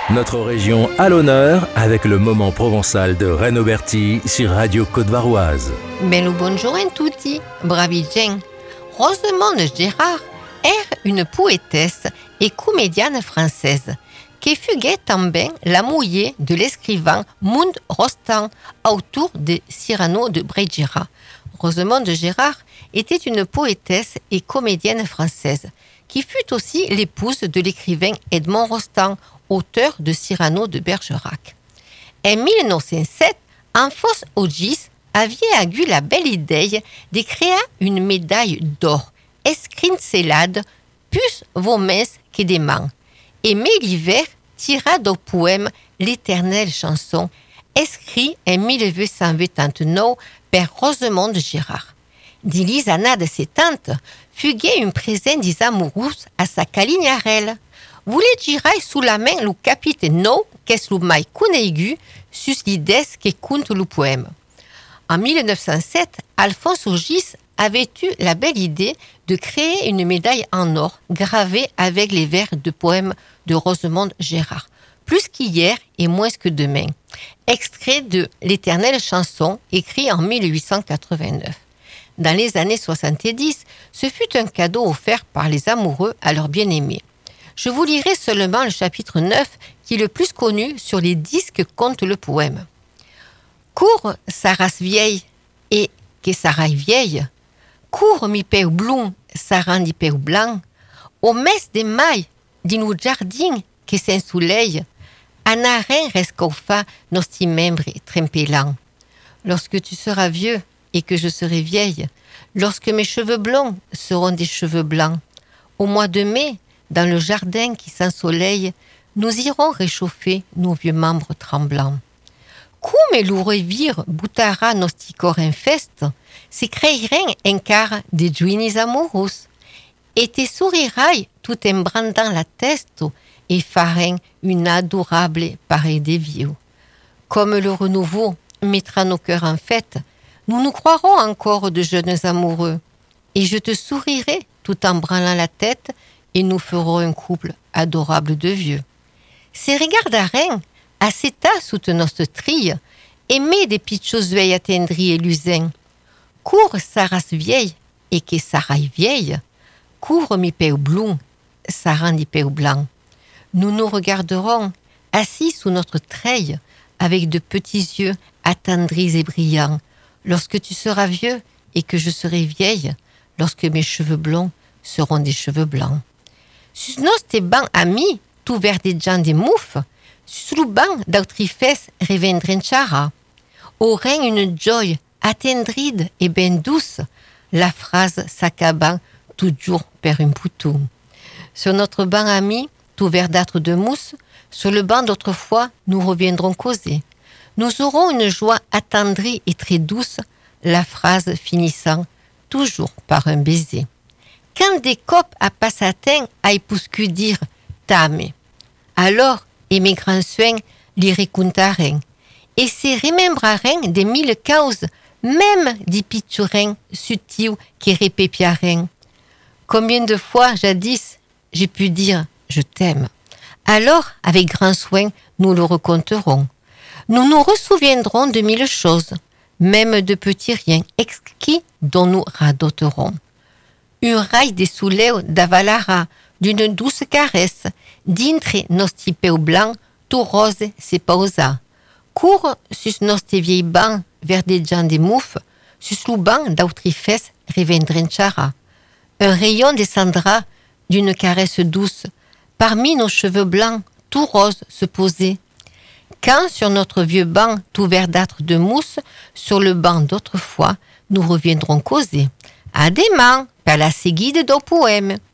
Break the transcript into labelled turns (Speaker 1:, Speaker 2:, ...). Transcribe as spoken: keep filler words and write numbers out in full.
Speaker 1: Notre région à l'honneur avec le moment provençal de Renaud Berti sur Radio Côte-Varoise.
Speaker 2: Bello buongiorno tutti, bravi gens. Rosemonde Gérard est une poétesse et comédienne française qui fut tambien la mouillée de l'écrivain Mund Rostand autour de Cyrano de Bergerac. Rosemonde Gérard était une poétesse et comédienne française qui fut aussi l'épouse de l'écrivain Edmond Rostand, auteur de Cyrano de Bergerac. En mille neuf cent sept, Anfos Ogis avait eu la belle idée de créer une médaille d'or, escrincelade, plus vomès que des mains. Aimé l'hiver tira du poème L'éternelle chanson, écrit en mille huit cent vingt-neuf par Rosemonde Gérard. D'Elisana de ses tantes fuguait un présent des amoureux à sa calignarelle. Voulait girai sous la main le capitaine no qu'est le mai coneigu sus l'idée que compte le poème. En mille neuf cent sept, Alphonse Ogis avait eu la belle idée de créer une médaille en or gravée avec les vers de poèmes de Rosemonde Gérard, plus qu'hier et moins que demain, extrait de L'éternelle chanson écrit en mille huit cent quatre-vingt-neuf. Dans les années soixante-dix, ce fut un cadeau offert par les amoureux à leur bien-aimé. Je vous lirai seulement le chapitre neuf qui est le plus connu sur les disques compte le poème. Cours sa race vieille et que sa raille vieille, cours mi peu blond, sa rende peu blanc, au mess des mailles d'un jardin que s'en soleil, en arène rescaufa nosti membres trempelants. Lorsque tu seras vieux et que je serai vieille, lorsque mes cheveux blonds seront des cheveux blancs, au mois de mai, dans le jardin qui s'ensoleille, nous irons réchauffer nos vieux membres tremblants. Come lo revir butara nosti cor infest, se créerait un quart de juinis amoureux, et te sourirai tout en brandant la teste et faren une adorable pareille des vieux. Comme le renouveau mettra nos cœurs en fête, nous nous croirons encore de jeunes amoureux, et je te sourirai tout en branlant la tête, et nous ferons un couple adorable de vieux. Ces regards d'arène, à cet tas sous notre trille, aimés des petites vieilles attendries et lusains. Cours sa race vieille, et que sa raille vieille, cours mi peu blond, sa rende peu blanc. Nous nous regarderons, assis sous notre treille, avec de petits yeux attendris et brillants, lorsque tu seras vieux et que je serai vieille, lorsque mes cheveux blonds seront des cheveux blancs. Sus nostres bancs amis, tout verdejant des moufs, sus le banc d'autrifes revendrenchara. Au règne une joie attendride et ben douce, la phrase s'accabant toujours par un bouton. Sur notre banc ami, tout verdâtre de mousse, sur le banc d'autrefois, nous reviendrons causer. Nous aurons une joie attendrie et très douce, la phrase finissant toujours par un baiser. Quand des copes à passatin à épouscu dire « tame », alors, et mes grands soins l'y racontaren, et se remembraren des mille causes, même des pitchourins subtils qui répépiaren. Combien de fois, jadis, j'ai pu dire « je t'aime ». Alors, avec grand soin, nous le raconterons. Nous nous ressouviendrons de mille choses, même de petits riens exquis dont nous radoterons. Un rail de souleo d'avalara, d'une douce caresse, d'intre nosti peu blanc, tout rose se pausa. Cours sus nostre vieilles bancs, verdejant des moufs, sus le banc d'autrifes revendrenchara. Un rayon descendra d'une caresse douce, parmi nos cheveux blancs, tout rose se posait. Quand sur notre vieux banc, tout verdâtre de mousse, sur le banc d'autrefois, nous reviendrons causer. À des mains, par la seguide d'un poème.